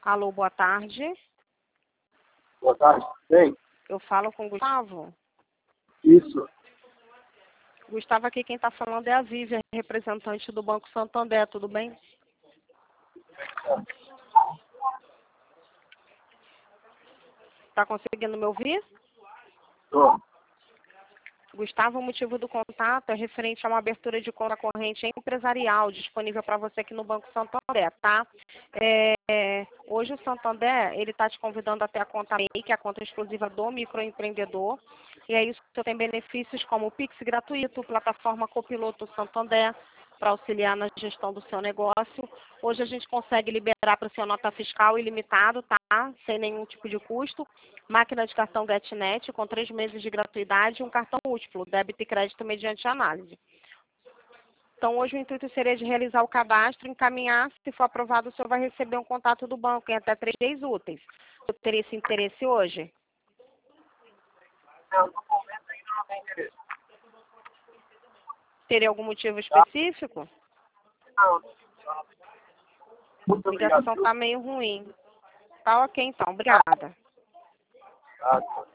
Alô, boa tarde. Boa tarde, bem? Eu falo com o Gustavo. Isso. Gustavo, aqui quem está falando é a Vivian, representante do Banco Santander, tudo bem? Está conseguindo me ouvir? Tô. Gustavo, o motivo do contato é referente a uma abertura de conta corrente empresarial disponível para você aqui no Banco Santander, tá? Hoje o Santander, ele está te convidando até a conta MEI, que é a conta exclusiva do microempreendedor. E aí você tem benefícios como o Pix gratuito, plataforma Copiloto Santander, para auxiliar na gestão do seu negócio. Hoje a gente consegue liberar para o seu nota fiscal ilimitado, tá? Sem nenhum tipo de custo. Máquina de cartão GetNet com 3 meses de gratuidade e um cartão múltiplo, débito e crédito mediante análise. Então, hoje o intuito seria de realizar o cadastro, encaminhar, se for aprovado, o senhor vai receber um contato do banco em até 3 dias úteis. Eu teria esse interesse hoje? Não, no momento ainda não tem interesse. Teria algum motivo específico? Não. Muito A obrigado. ligação está meio ruim. Tá ok, então. Obrigada. Obrigado.